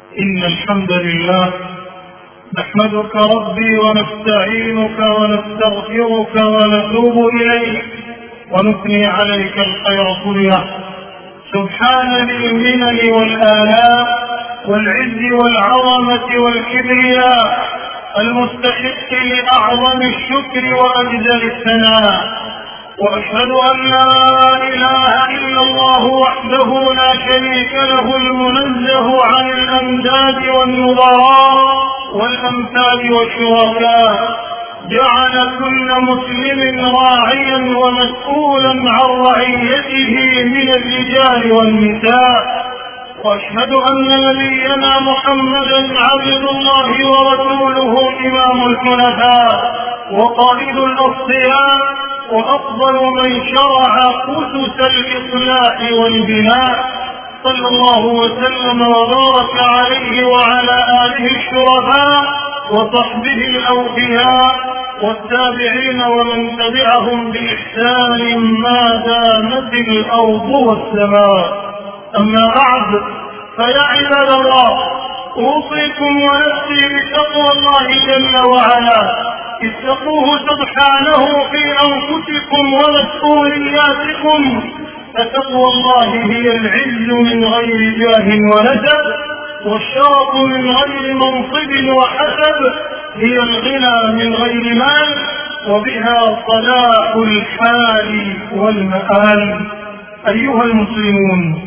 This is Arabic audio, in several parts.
إن الحمد لله نحمدك ربي ونستعينك ونستغفرك ونتوب إليك ونثني عليك الخير كله. سبحان ذي المنن والآلاء والعز والعظمة والكبرياء المستحق لأعظم الشكر وأجزل الثناء، وأشهد أن لا إله إلا الله وحده لا شريك له المنزه عن الأنداد والنظراء والأمثال والشركاء، جعل كل مسلم راعيا ومسؤولا عن رعيته من الرجال والنساء. وأشهد أن نبينا محمدا عبد الله ورسوله إمام الحنفاء وقائد الأصفياء وأفضل من شرع أسس الإصلاح والبناء، صلى الله وسلم وبارك عليه وعلى آله الشرفاء وصحبه الأوفياء والتابعين ومن تبعهم بإحسان ما دامت الأرض والسماء. أما بعد، فيا عباد الله، أوصيكم ونفسي بتقوى الله جل وعلا. اتقوه سبحانه في أنفسكم ومسؤولياتكم، فتقوى الله هي العز من غير جاه ونسب، والشرف من غير منصب وحسب، هي الغنى من غير مال، وبها صلاح الحال والمآل. أيها المسلمون،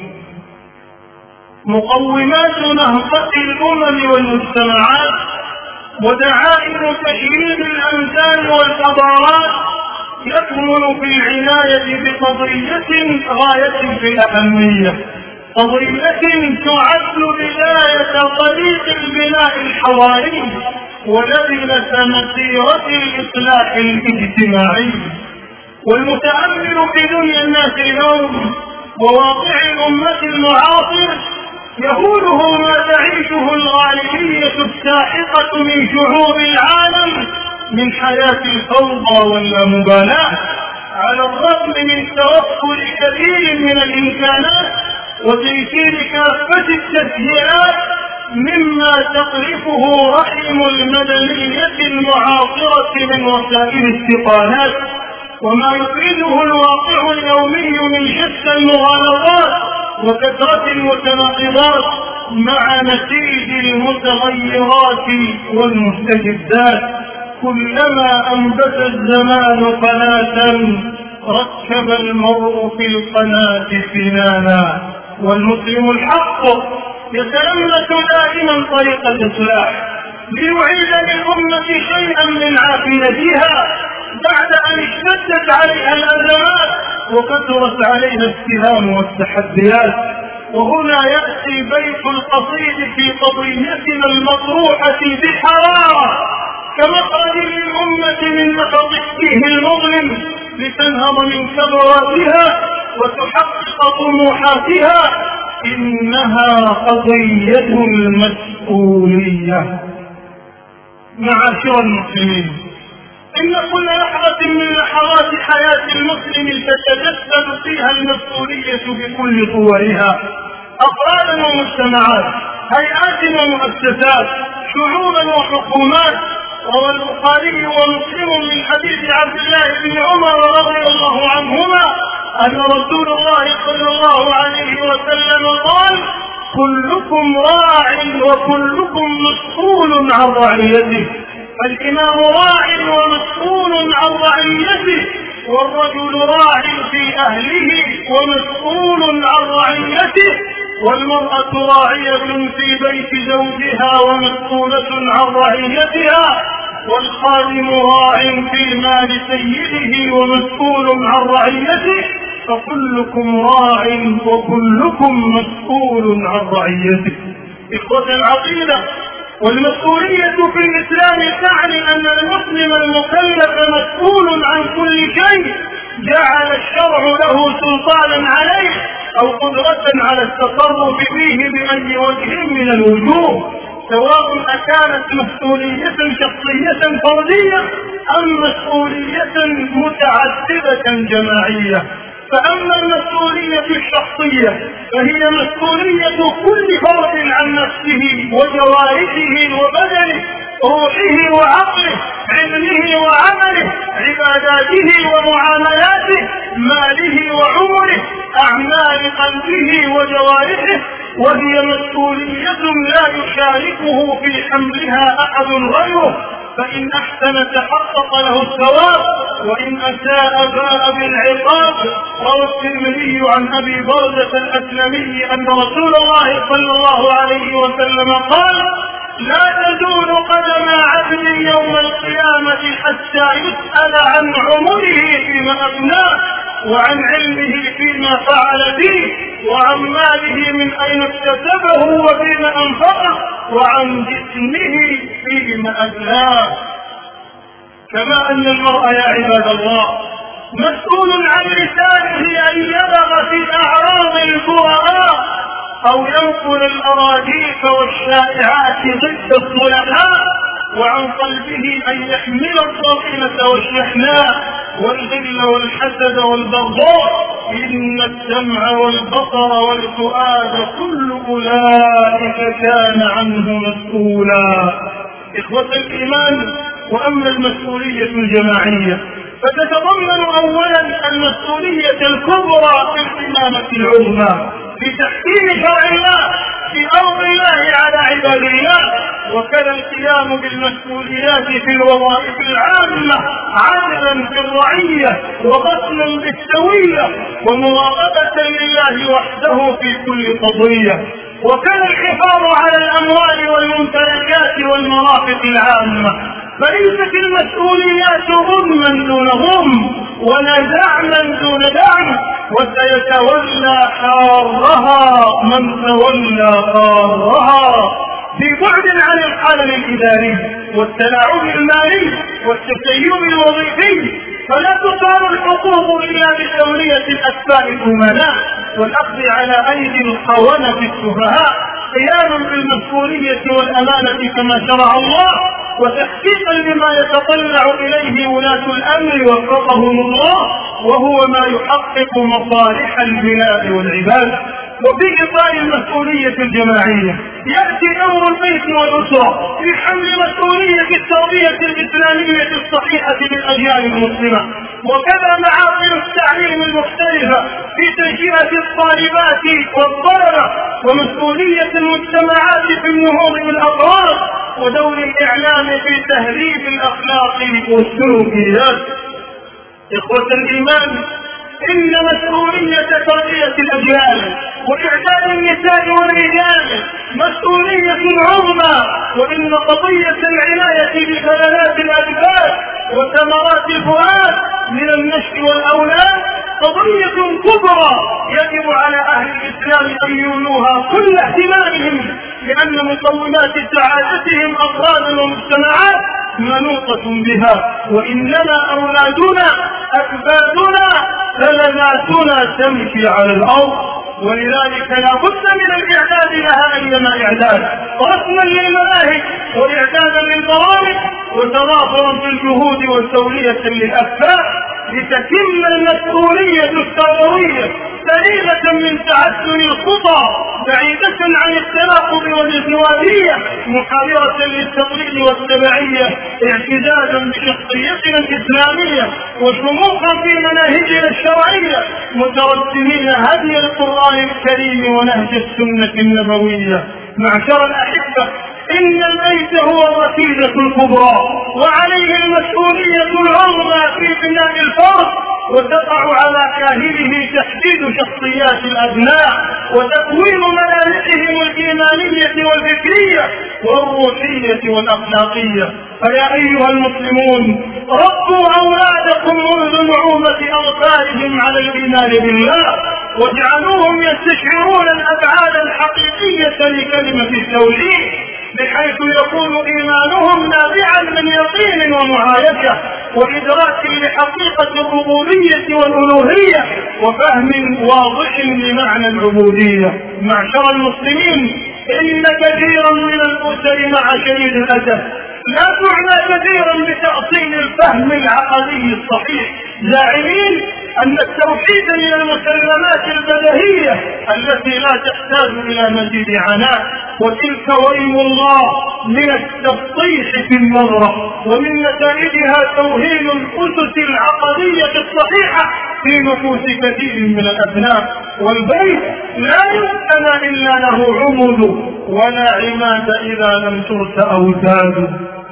مقومات نهضة الأمم والمجتمعات ودعائم تشييد الأمثال والحضارات يكمن في العناية بقضية غاية في الأهمية، قضية تعد بداية طريق البناء الحضاري ولبنة مسيرة الإصلاح الاجتماعي. والمتأمل في دنيا الناس اليوم وواقع الأمة المعاصر يهوله ما تعيشه الغالبية الساحقة من شعوب العالم من حياة الفوضى واللامبالاة، على الرغم من توفر كثير من الإمكانات وتيسير كافة التسهيلات مما تقرفه رحم المدنية المعاصرة من وسائل استقالات، وما يفرده الواقع اليومي من شتى المغالطات وكثرة المتناقضات مع نتيج المتغيرات والمستجدات. كلما أنبت الزمان قناة ركب المرء في القناة سنانا. والمسلم الحق يتلمس دائما طريق الإصلاح ليعيد للأمة شيئا من عافيتها بعد أن اشتدت عليها الأزمات وكثرت عليها السهام والتحديات. وهنا يأتي بيت القصيد في قضيتنا المطروحة بحرارة كمخرج للأمة من نفق التيه المظلم لتنهض من كبراتها وتحقق طموحاتها. إنها قضية المسؤولية. معاشر المسلمين، إن كل لحظة من لحظات حياة المسلم تتجسد فيها المسؤولية بكل صورها، أفرادا ومجتمعات، هيئات ومؤسسات، شعوبا وحكومات. روى البخاري ومسلم من حديث عبد الله بن عمر رضي الله عنهما أن رسول الله صلى الله عليه وسلم قال: كلكم راع وكلكم مسؤول عن رعيته. فالإمام راع ومسؤول عن رعيته، والرجل راع في أهله ومسؤول عن رعيته، والمرأة راعية في بيت زوجها ومسؤولة عن رعيتها، والخادم راع في مال سيده ومسؤول عن رعيته. فكلكم راع وكلكم مسؤول عن رعيته. إخوة العقيدة، والمسؤولية في الإسلام تعني أن المسلم المكلف مسؤول عن كل شيء جعل الشرع له سلطانا عليه أو قدرة على التصرف فيه بأي وجه من الوجوه، سواء أكانت مسؤولية شخصية فردية أم مسؤولية متعددة جماعية. فأما المسؤولية الشخصية فهي مسؤولية كل فرد عن نفسه وجوارحه وبدنه، روحه وعقله، علمه وعمله، عباداته ومعاملاته، ماله وعمره، أعمال قلبه وجوارحه، وهي مسؤولية لا يشاركه في حملها أحد غيره، فإن أحسن تحقق له الثواب وإن أساء باء بالعقاب. روى الترمذي عن أبي بردة الأسلمي أن رسول الله صلى الله عليه وسلم قال: لا تزول قدم عبد يوم القيامة حتى يسأل عن عمره فيما أفناه، وعن علمه فيما فعل فيه، وعن ماله من أين اكتسبه وفيما أنفقه، وعن جسمه فيما أبلاه. كما أن المرء يا عباد الله مسؤول عن لسانه أن يبغى في أعراض البراء أو ينقل الأراجيف والشائعات ضد الصلحاء، وعن قلبه أن يحمل الضغينة والشحناء والغل والحسد والبغضاء. إن السمع والبصر والفؤاد كل أولئك كان عنه مسؤولا. إخوة الإيمان، وأما المسؤولية الجماعية فتتضمن أولا المسؤولية الكبرى في الإمامة العظمى في تحكيم شرع الله في أرض الله على عباد الله، وكذا القيام بالمسؤوليات في الوظائف العامة عدلا في الرعية وغسلا بالسوية ومراقبة لله وحده في كل قضية، وكذا الحفاظ على الأموال والممتلكات والمرافق العامة. فليست المسؤوليات غما دون غم ولا دعما دون دعم، وسيتولى حارها من تولى قارها. في بعد عن الخلل الإداري والتلاعب المالي والتسيب الوظيفي، فلا تصار الحقوق إلا بتولية الأسباب الأمناء والأخذ على أيدي الخونة السفهاء، قيام بالمسؤولية والأمانة كما شرع الله، وتحقيقا لما يتطلع إليه ولاة الأمر وفقهم الله، وهو ما يحقق مصالح البلاد والعباد. وفي إطار المسؤولية الجماعية يأتي دور البيت والأسرة في حمل مسؤولية التربية الإسلامية الصحيحة للأجيال المسلمة، وكذا معاصر التعليم المختلفة في تنشئة الطالبات والطلبة، ومسؤولية المجتمعات في النهوض بالأطراف، ودور الإعلام في تهذيب الأخلاق والسلوكيات. إخوة الإيمان، إن مسؤولية تربية الأجيال وإعداد النساء والرجال مسؤولية عظمى، وإن قضية العناية بخلالات الأجساد وثمرات الفؤاد من النشء والأولاد قضية كبرى يجب على أهل الإسلام أن يولوها كل اهتمامهم، لأن مقومات سعادتهم أفرادا ومجتمعات منوطة بها، وإنما أولادنا أكبادنا فلذاتنا تمشي على الأرض، ولذلك لا بد من الإعداد لها أيما إعداد، رسما للمناهج وإعدادا للبرامج وتضافرا في الجهود وتولية للأسباب، لتتم المسؤولية التربوية سليمة من تعسل الخطى، بعيدة عن التناقض والازدواجية، محاورة للتقليد والتبعية، اعتزازا بشخصيتنا الإسلامية وشموخا في مناهجنا الشرعية، مترسمين هدي القرآن الكريم ونهج السنة النبوية. معشر الأحبة، إن البيت هو الركيزة الكبرى وعليه المسؤولية العظمى في بناء الفرد، وتقع على كاهله تحديد شخصيات الأبناء وتكوين ملامحهم الإيمانية والفكرية والروحية والأخلاقية. فيا أيها المسلمون، ربوا أولادكم منذ نعومة أظفارهم على الإيمان بالله، واجعلوهم يستشعرون الأبعاد الحقيقية لكلمة التوحيد، بحيث يكون إيمانهم نابعا من يقين ومعايشة وإدراك لحقيقة الربوبية والألوهية وفهم واضح لمعنى العبودية. معشر المسلمين، إن كثيرا من الأسر مع شديد الأسف لا تعنى كثيرا بتأصيل الفهم العقدي الصحيح، زاعمين أن التوحيد من المسلمات البديهية التي لا تحتاج إلى مزيد عناء، وتلك وإيم الله من التبطيح في النظرة، ومن نتائجها توهين الأسس العقدية الصحيحة في نفوس كثير من الأبناء. والبيت لا يبنى إلا له عمد ولا عماد إذا لم ترس أوتاد.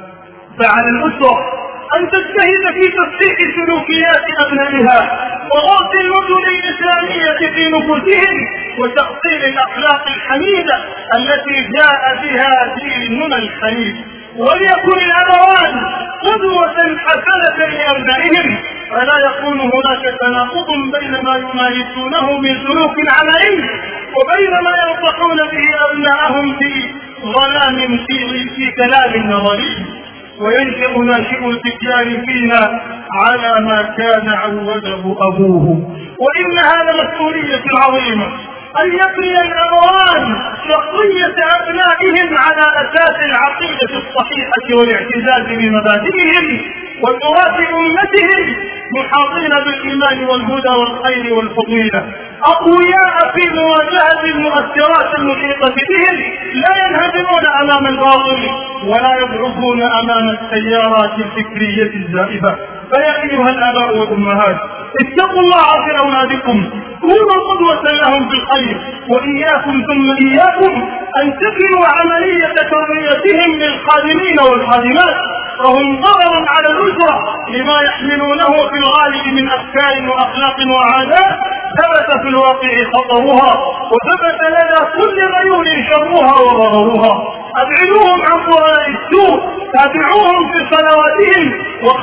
فعلى الأسرة أن تجتهد في تصحيح سلوكيات أبنائها وغرس المدن الإسلامية في نفوسهم وتأصيل الأخلاق الحميدة التي جاء بها ديننا الحنيف، وليكن الأبوان قدوة حسنة لأبنائهم، فلا يكون هناك تناقض بين ما يمارسونه من سلوك عملي وبين ما ينصحون به أبنائهم في ظلام في كلام نظري، وينشأ ناشئ الفتيان فينا على ما كان عوده أبوه. وإنها لمسؤولية عظيمة أن يبني الأبوان شخصية أبنائهم على أساس العقيدة الصحيحة والاعتزاز بمبادئهم وتراث أمتهم، محاطين بالإيمان والهدى والخير والفضيلة، أقوياء في مواجهة المؤثرات المحيطة بهم، لا ينهزمون أمام الباطل ولا يضعفون أمام التيارات الفكرية الزائفة. فيا أيها الآباء والأمهات، اتقوا الله في أولادكم، كونوا قدوة لهم في الخير، وإياكم ثم إياكم أن تكلوا عملية تربيتهم للخادمين والخادمات، فهم ضرر على الأسرة لما يحملونه في الغالب من أفكار وأخلاق وعادات ثبت في الواقع خطرها، وثبت لدى كل غيور شرها وضررها. أبعدوهم عن قراء السوء، تابعوهم في صلواتهم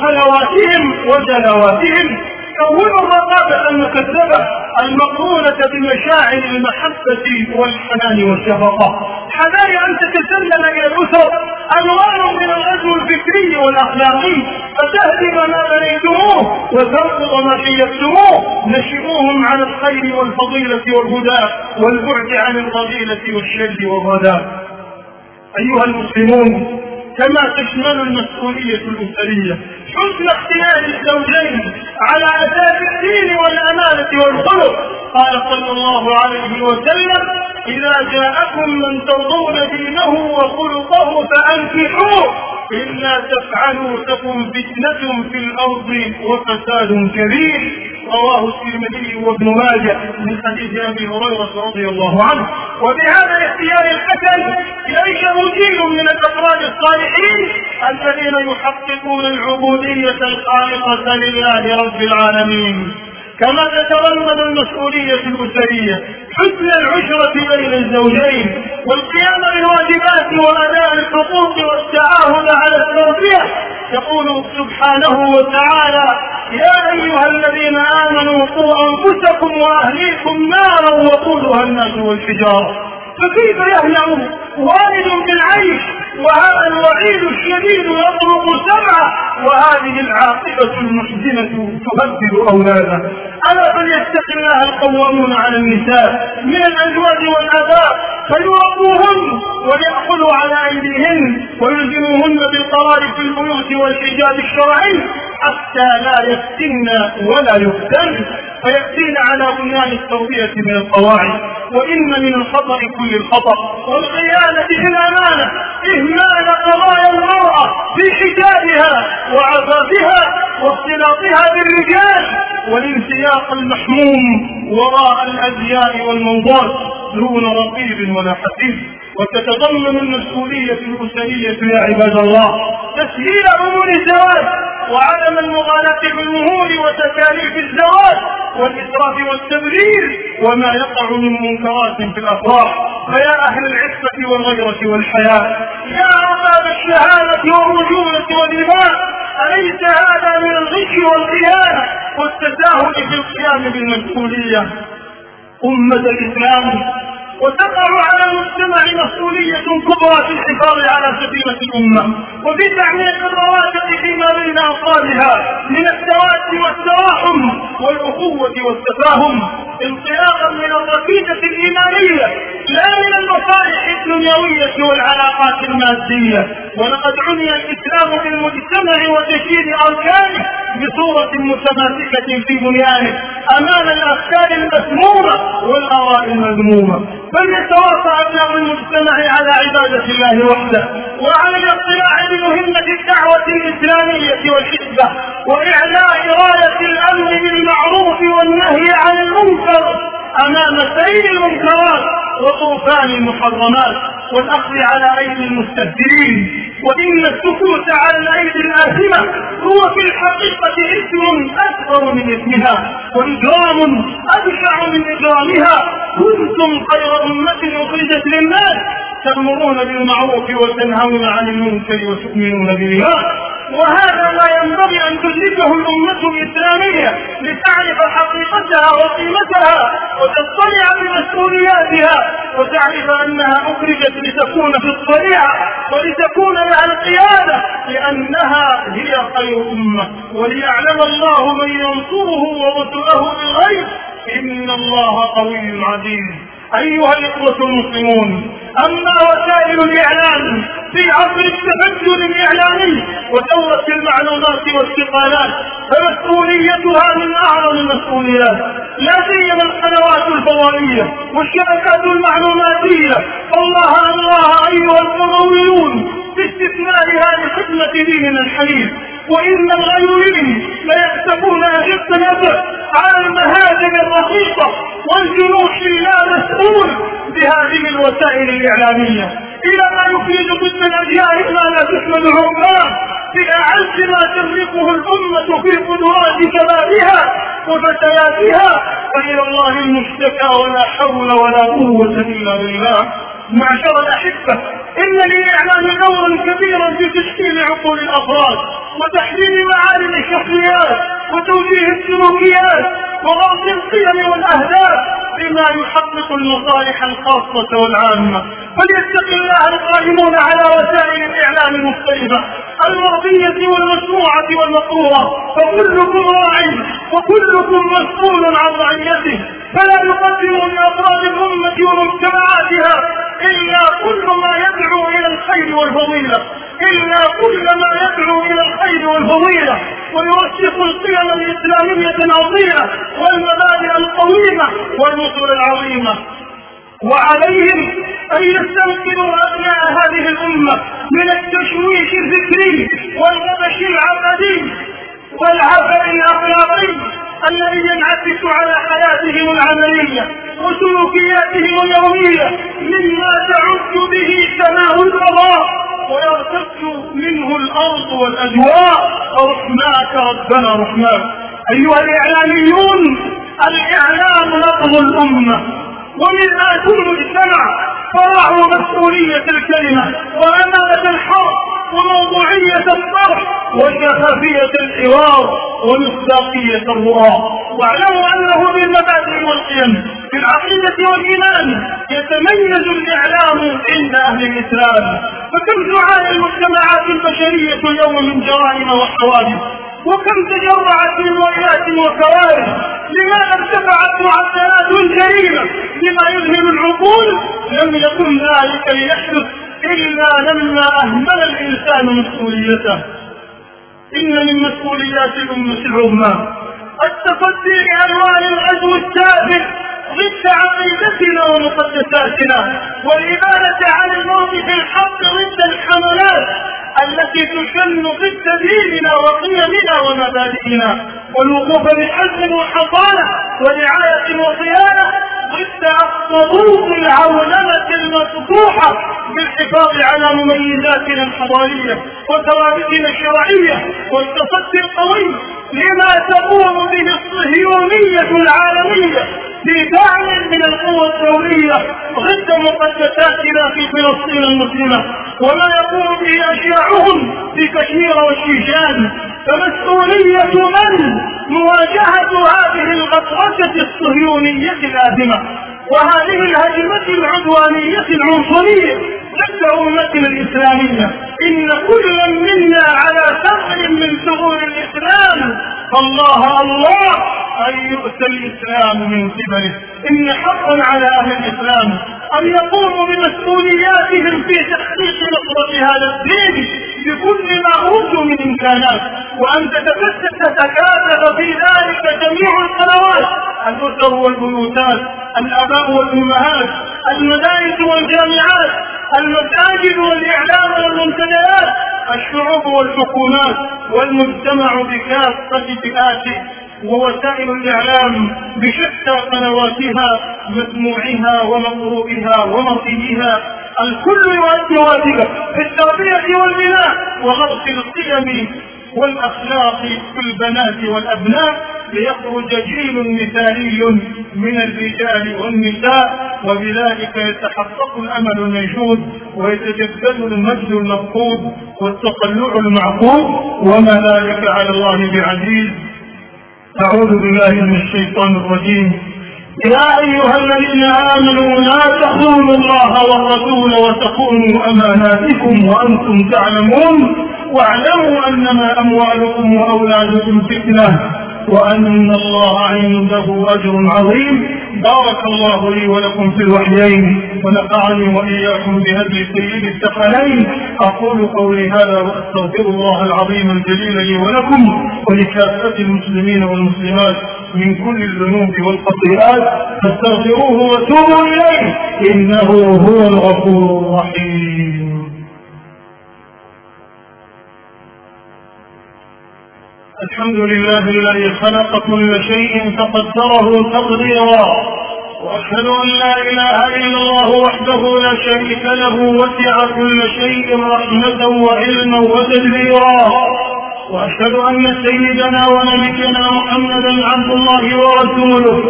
وخلواتهم وجلواتهم، كونوا الرقابة المكذبة المقرونة بمشاعر المحبة والحنان والشفقة، حذار أن تتسلل إلى الأسر أنوار من الغزو الفكري والأخلاقي فتهدم ما بنيتموه وترفض ما شيدتموه. نشئوهم على الخير والفضيلة والهدى والبعد عن الرذيلة والشر والردى. أيها المسلمون، كما تشمل المسؤولية الأسرية حسن اختيار الزوجين على أساس الدين والأمانة والخلق. قال صلى الله عليه وسلم: إذا جاءكم من ترضون دينه وخلقه فأنكحوه، إلا تفعلوا تكن فتنة في الأرض وفساد كبير. رواه الترمذي وابن ماجه من حديث أبي هريرة رضي الله عنه. وبهذا الاختيار الحسن ينشأ جيل من الأفراد الصالحين الذين يحققون العبودية الخالصة لله رب العالمين. كما تتضمن المسؤولية الأسرية حسن العشرة بين الزوجين والقيام بالواجبات وأداء الحقوق والتعاهد على التربية. يقول سبحانه وتعالى: يا أيها الذين آمنوا قوا أنفسكم وأهليكم نارا وقودها الناس والحجارة. فكيف يهنأ والد بالعيش وهذا الوعيد الشديد يطرق سمعه وهذه العاقبة المحزنة تهدد أولاده؟ ألا فليتق الله القوامون على النساء من الأزواج والآباء فيربوهن وليأخذوا على أيديهن ويلزموهن بالقرار في البيوت والحجاب الشرعي حتى لا يفتن ولا يفتن فيأتين على بنيان التربية من القواعد. وإن من الخطأ كل الخطأ والخيانة في الأمانة إهمال قضايا المرأة في حجابها وعفافها واختلاطها بالرجال والانسياق المحموم وراء الأزياء والموضات دون رقيب ولا حسيب. وتتضمن المسؤولية الأسرية يا عباد الله تسهيل أمور الزواج وعدم المغالاة بالمهور وتكاليف الزواج والإسراف والتبذير وما يقع من منكرات في الأفراح. فيا أهل العفة والغيرة والحياة، يا أرباب الشهادة والرجولة والإيمان، أليس هذا من الغش والخيانة والتساهل في القيام بالمسؤولية؟ أمة الإسلام، وتقع على المجتمع مسؤولية كبرى في الحفاظ على سفينة الأمة وفي تعميق الروابط فيما بين أفرادها من التواد والتراحم والأخوة والتفاهم، انطلاقا من الركيزة الإيمانية لا من المصالح الدنيوية والعلاقات المادية. ولقد عني الإسلام بالمجتمع وتشييد أركانه بصورة متماسكة في بنيانه أمام الأفكار المسمومة والآراء المذمومة، فليتواصى أبناء المجتمع على عبادة الله وحده وعلى الاطلاع بمهمة الدعوة الإسلامية والحسبة وإعلاء راية الأمر بالمعروف والنهي عن المنكر أمام سيل المنكرات وطوفان المحرمات والأخذ على أيدي المستهزئين. وإن السكوت على الأيدي الآثمة هو في الحقيقة إثم أكبر من إثمها وإجرام أبشع من إجرامها. كنتم خير أمة أخرجت للناس تأمرون بالمعروف وتنهون عن المنكر وتؤمنون بالله. وهذا ما ينبغي أن تدركه الأمة الإسلامية لتعرف حقيقتها وقيمتها وتطلع بمسؤولياتها وتعرف أنها أخرجت لتكون في الطليعة ولتكون لها القيادة لأنها هي خير أمة وليعلم الله من ينصره ورسله بالغيب إن الله قوي عزيز. أيها الإخوة المسلمون، أما وسائل الإعلام في عصر التفجر الإعلامي وثورة المعلومات والانتقالات فمسؤوليتها من أعظم المسؤوليات، لا سيما القنوات الفضائية والشبكات المعلوماتية. الله أيها القرويون باستثمارها لخدمة ديننا الحنيف، وإن الغيورين ليكتبون أشد النظر على المهاجم الرقيقة والجنوح لا مسؤول بهذه الوسائل الإعلامية إلى ما يفيد ضد الأديان ما لا تحمل عقباه في أعز ما تملكه الأمة في قدرات شبابها وفتياتها، فإلى الله المشتكى ولا حول ولا قوة إلا بالله. معشر الأحبة، إن للإعلام دورا كبيرا في تشكيل عقول الأفراد وتحديد معالم الشخصيات وتوجيه السلوكيات وغرس القيم والأهداف بما يحقق المصالح الخاصة والعامة. فليتق الله القائمون على وسائل الإعلام المختلفة المرئية والمسموعة والمقروءة، فكلكم راع وكلكم مسؤول عن رعيته، فلا يقدم لأفراد الأمة ومجتمعاتها إلا كل ما يدعو إلى الخير والفضيلة ويرسخ القيم الإسلامية الأصيلة والمبادئ القويمة والمثل العظيمة. وعليهم أن يستنقذوا أبناء هذه الأمة من التشويش الفكري والغبش العقدي والعفن الأخلاقي الذي ينعكس على حياتهم العملية وسلوكياتهم اليومية مما تعج به سماء الفضاء ويرتج منه الأرض والأجواء. رحماك ربنا رحماك. أيها الإعلاميون، الإعلام نبض الأمة ومرآة المجتمع، فراعوا مسؤولية الكلمة وأمانة الحرب وموضوعية الطرح وشفافية الحوار ومصداقية الرؤى، واعلموا أنه بالمبادئ والقيم في العقيدة والإيمان يتميز الإعلام عند أهل الإسلام. فكم تعاني المجتمعات البشرية اليوم من جرائم وحوادث، وكم تجرعت من ويلات وكوارث. لماذا ارتفعت معدلات الجريمة بما يذهل العقول؟ لم يكن ذلك ليحدث إلا لما أهمل الإنسان مسؤوليته. إن من مسؤوليات الأمة العظمى التصدي لألوان الغزو السافر ضد عقيدتنا ومقدساتنا، والإبانة عن الموقف الحق ضد الحملات التي تشن ضد ديننا وقيمنا ومبادئنا، والوقوف بحزم وحصانة ورعاية وصيانة ضد الضغوط العولمة المفتوحة بالحفاظ على مميزاتنا الحضارية وثوابتنا الشرعية، والتصدي القوي لما تقوم به الصهيونية العالمية في دعم من القوى الدولية ضد مقدساتنا في فلسطين المسلمة وما يقوم به أشياعهم في كشمير والشيشان. فمسؤولية من مواجهة هذه الغطرسة الصهيونية الآثمة وهذه الهجمة العدوانية العنصرية ضد حياتنا الإسلامية إن كل منا على ثغر من ثغور الإسلام، فالله الله أن يؤتى الإسلام من قبله. إن حقا على أهل الإسلام أن يقوموا بمسؤولياتهم في تحقيق نصرة هذا الدين بكل ما أوتوا من إمكانات، وأن تتكاتف في ذلك جميع القنوات، الأسر والبيوتات، الآباء والأمهات، المدارس والجامعات، المساجد والإعلام والمنتديات، الشعوب والحكومات، والمجتمع بكافة فئاته، ووسائل الإعلام بشتى قنواتها مسموعها ومقروئها ومرئيها. الكل يؤدي واجبه في التربية والبناء وغرس القيم والأخلاق في البنات والأبناء، ليخرج جيل مثالي من الرجال والنساء، وبذلك يتحقق الأمل المنشود ويتجدد المجد المفقود والتطلع المعقود، وما ذلك على الله بعزيز. أعوذ بالله من الشيطان الرجيم. يا أيها الذين آمنوا لا تخونوا الله والرسول وتخونوا أماناتكم وأنتم تعلمون واعلموا أنما أموالكم وأولادكم فتنة وأن الله عنده أجر عظيم. بارك الله لي ولكم في الوحيين ونفعني وإياكم بهدي سيد الثقلين. أقول قولي هذا وأستغفر الله العظيم الجليل لي ولكم ولكافة المسلمين والمسلمات من كل الذنوب والخطيئات، فاستغفروه وتوبوا إليه إنه هو الغفور الرحيم. الحمد لله الذي خلق كل شيء فقدره تقديرا، وأشهد أن لا إله إلا الله وحده لا شريك له وسع كل شيء رحمة وعلما وتدبيرا، وأشهد أن سيدنا ونبينا محمدا عبد الله ورسوله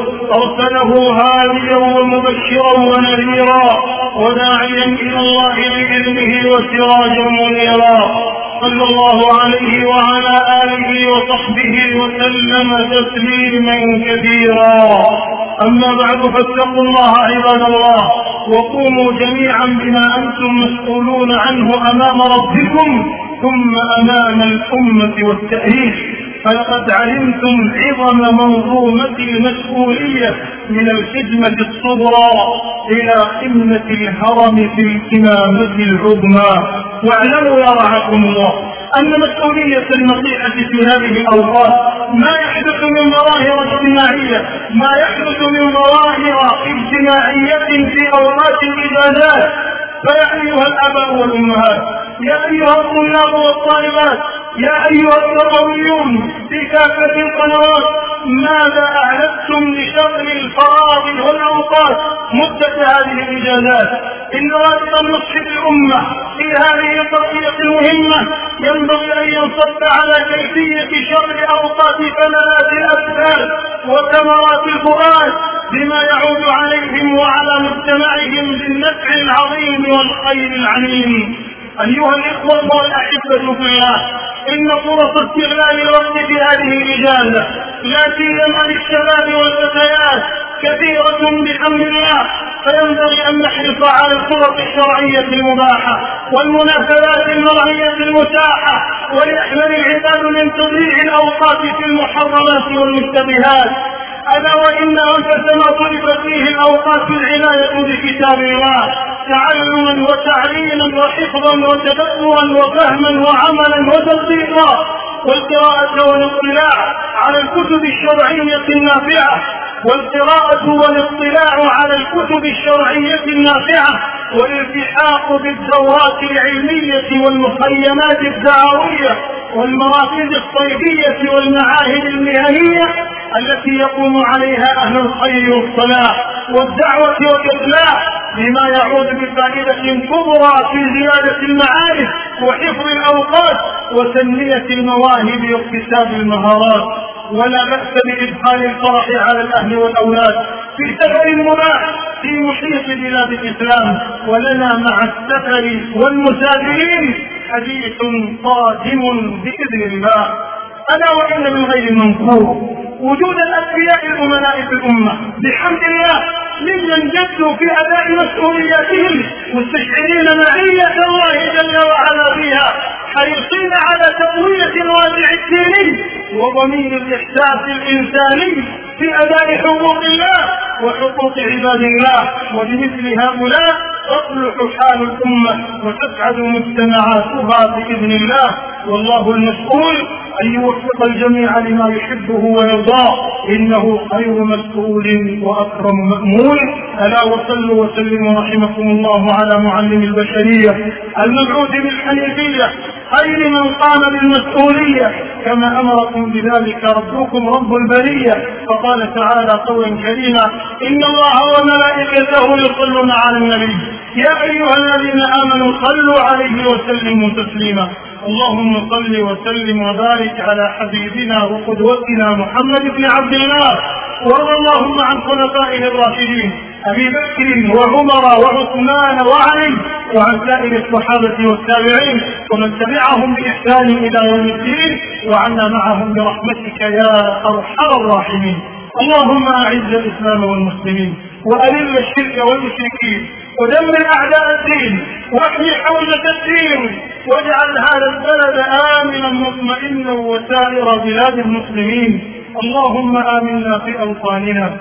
أرسله هاديا ومبشرا ونذيرا وداعيا إلى الله بإذنه وسراجا منيرا، صلى الله عليه وعلى آله وصحبه وسلم تسليما كثيرا. أما بعد، فاتقوا الله عباد الله، وقوموا جميعا بما أنتم مسؤولون عنه أمام ربكم ثم أمام الأمة والتاريخ، فلقد علمتم عظم منظومة المسؤولية من الخدمة الصغرى إلى قمة الهرم في الإمامة العظمى. واعلموا يا رعاكم الله أن مسؤولية النصيحة في هذه الأوقات ما يحدث من مظاهر اجتماعية، ما يحدث من مظاهر اجتماعية في أوقات الإجازات. فيا أيها الآباء والأمهات، يا أيها الطلاب والطالبات، يا أيها التربويون في كافة القنوات، ماذا أعددتم لشغل الفراغ والأوقات مدة هذه الإجازات؟ إن رابط النصح للأمة في هذه القضية المهمة ينبغي أن ينصب على كيفية شغل أوقات فلذات الأبدان وثمرات الفؤاد بما يعود عليهم وعلى مجتمعهم بالنفع العظيم والخير العميم. أيها الإخوة والأحبة في الله، إن فرص استغلال الوقت في هذه الإجازة لا سيما للشباب والفتيات كثيرة بحمد الله، فينبغي أن نحرص على الفرص الشرعية المباحة والمناسبات المرئية المتاحة، وليحذر العباد من تضييع الأوقات في المحرمات والمشتبهات. ألا وإن أنفس ما طلب فيه الأوقات العناية بكتاب الله تعلما وتعليما وحفظا وتدبرا وفهما وعملا وتطبيقا، والقراءة والاطلاع على الكتب الشرعية النافعة، والقراءة والاطلاع على الكتب الشرعية النافعة، والالتحاق بالدورات العلمية والمخيمات الدعوية والمراكز الصيفية والمعاهد المهنية التي يقوم عليها أهل الخير والصلاح والدعوة والإصلاح، بما يعود بفائدة كبرى في زيادة المعارف وحفظ الأوقات وتنمية المواهب واكتساب المهارات. ولا بأس بإدخال الفرح على الأهل والأولاد في سفر مباح في محيط بلاد الإسلام. ولنا مع السفر والمسافرين حديث قادم بإذن الله. ألا وإن من غير منكور وجود الأنبياء الأمناء في الأمة بحمد الله ممن جدوا في أداء مسؤولياتهم مستشعرين معية الله حريصين على تقوية الوازع الديني وضمين الإحساس الإنساني في أداء حقوق الله وحقوق عباد الله. وبمثل هؤلاء تصلح حال الأمة وتسعد مجتمعاتها بإذن الله. والله المسؤول أن يوفق الجميع لما يحبه ويرضاه، إنه خير مسؤول وأكرم مأمول. ألا وصلوا وسلموا رحمكم الله على معلم البشرية المبعوث بالحنيفية خير من قام بالمسؤولية كما أمركم بذلك ربكم رب البرية. فقال تعالى قولا كريما: إن الله وملائكته يصلون على النبي يا أيها الذين آمنوا صلوا عليه وسلموا تسليما. اللهم صل وسلم وبارك على حبيبنا وقدوتنا محمد بن عبد الله، وارض اللهم عن خلفائه الراشدين أبي بكر وعمر وعثمان وعلي وعن سائر الصحابة والتابعين ومن تبعهم بإحسان إلى يوم الدين، وعنا معهم برحمتك يا أرحم الراحمين. اللهم أعز الإسلام والمسلمين وأذل الشرك والمشركين ودمر أعداء الدين واحمي حوزة الدين، واجعل هذا البلد آمنا مطمئنا وسائر بلاد المسلمين. اللهم آمنا في أوطاننا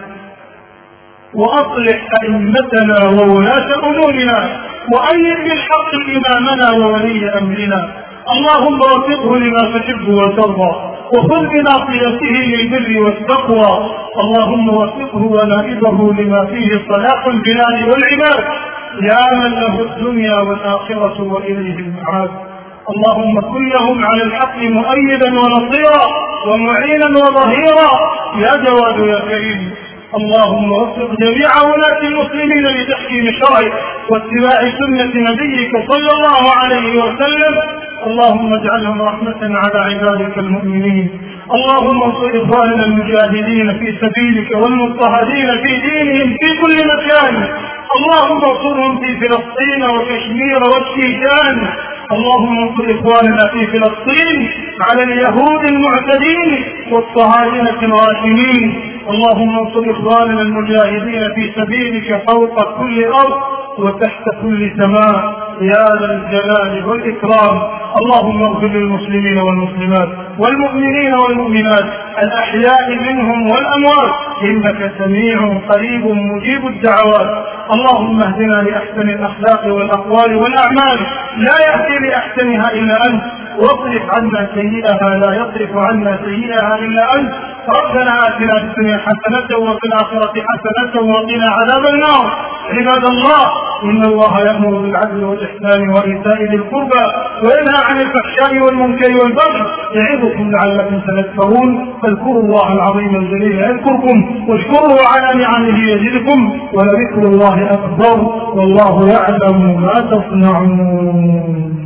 وأصلح أئمتنا وولاة أمورنا وأيد بالحق إمامنا وولي أمرنا. اللهم وفقه لما تحب وترضى وخذ بناصيته للبر والتقوى. اللهم وفقه ونائبه لما فيه صلاح البلاد والعباد يا من له الدنيا والآخرة وإليه المعاد. اللهم كن لهم على الحق مؤيدا ونصيرا ومعينا وظهيرا يا جواد يا كريم. اللهم وفق جميع ولاة المسلمين لتحكيم شرعك واتباع سنة نبيك صلى الله عليه وسلم. اللهم اجعلهم رحمة على عبادك المؤمنين. اللهم انصر إخواننا المجاهدين في سبيلك والمضطهدين في دينهم في كل مكان. اللهم انصرهم في فلسطين وكشمير والشيشان. اللهم انصر إخواننا في فلسطين على اليهود المعتدين والصهاينة الغاشمين. اللهم انصر إخواننا المجاهدين في سبيلك فوق كل أرض وتحت كل سماء يا ذا الجلال والإكرام. اللهم اغفر للمسلمين والمسلمات والمؤمنين والمؤمنات الأحياء منهم والأموات إنك سميع قريب مجيب الدعوات. اللهم اهدنا لأحسن الأخلاق والأقوال والأعمال لا يأتي لأحسنها إلا أنت، واصرف عنا سيئها لا يصرف عنا سيئها إلا أنت. ربنا آتنا في الدنيا حسنة وفي الآخرة حسنة وقنا عذاب النار. عباد الله، إن الله يأمر بالعدل والإحسان وإيتاء ذي القربى وينهى عن الفحشاء والمنكر والبغي يعظكم لعلكم تذكرون. فاذكروا الله العظيم الجليل يذكركم واشكروه على نعمه يزدكم ولذكر الله أكبر والله يعلم ما تصنعون.